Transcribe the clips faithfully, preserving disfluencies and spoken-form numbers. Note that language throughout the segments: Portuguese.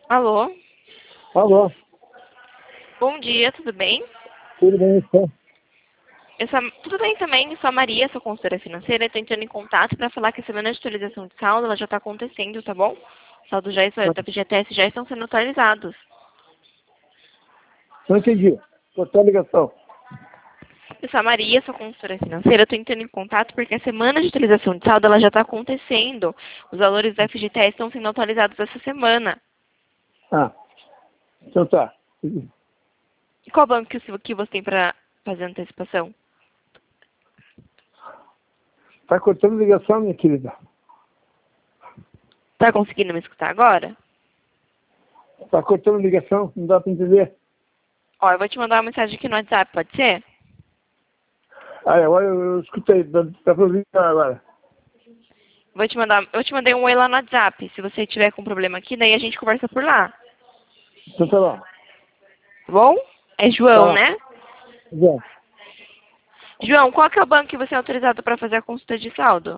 Alô? Alô, Bom dia, tudo bem? tudo bem, então? Eu sou, a- tudo bem também, eu sou a Maria, sou consultora financeira, estou entrando em contato para falar que a semana de atualização de saldo ela já está acontecendo, tá bom? Os saldos já, estão- da F G T S já estão sendo atualizados. Não entendi. Cortou a ligação. Eu sou a Maria, sou consultora financeira, estou entrando em contato porque a semana de atualização de saldo ela já está acontecendo. Os valores da F G T S estão sendo atualizados essa semana. Ah, então tá. E qual banco que você que você tem para fazer antecipação? Tá cortando a ligação, minha querida? Tá conseguindo me escutar agora? Tá cortando a ligação, não dá pra entender. Ó, eu vou te mandar uma mensagem aqui no WhatsApp, pode ser? Ah, agora eu, eu escutei, dá, dá pra ouvir agora. Vou te mandar, eu te mandei um oi lá no WhatsApp. Se você tiver com problema aqui, daí a gente conversa por lá. Então tá bom. Tá bom? É João, Tá. né? Já. João, qual que é o banco que você é autorizado para fazer a consulta de saldo?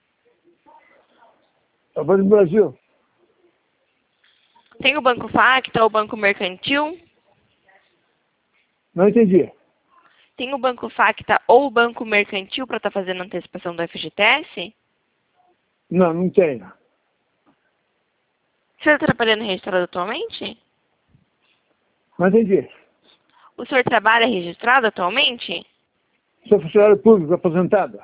Eu vou do Brasil. Tem o Banco Facta ou o Banco Mercantil? Não entendi. Tem o Banco Facta ou o Banco Mercantil para estar fazendo a antecipação do F G T S? Não, não tenho. Você está trabalhando registrado atualmente? Não entendi. O senhor trabalha registrado atualmente? Sou funcionário público, aposentado.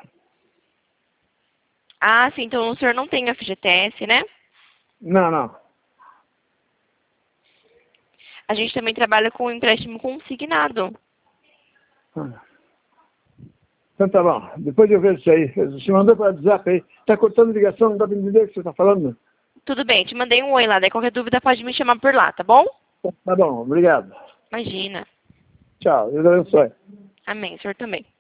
Ah, sim, então o senhor não tem F G T S, né? Não, não. A gente também trabalha com empréstimo consignado. Ah. Então tá bom. Depois eu vejo isso aí. Você mandou para o WhatsApp aí. Tá cortando a ligação, não dá pra entender o que você tá falando? Tudo bem, te mandei um oi lá, daí qualquer dúvida pode me chamar por lá, tá bom? Tá bom, obrigado. Imagina. Tchau, Deus abençoe. Amém, o senhor também.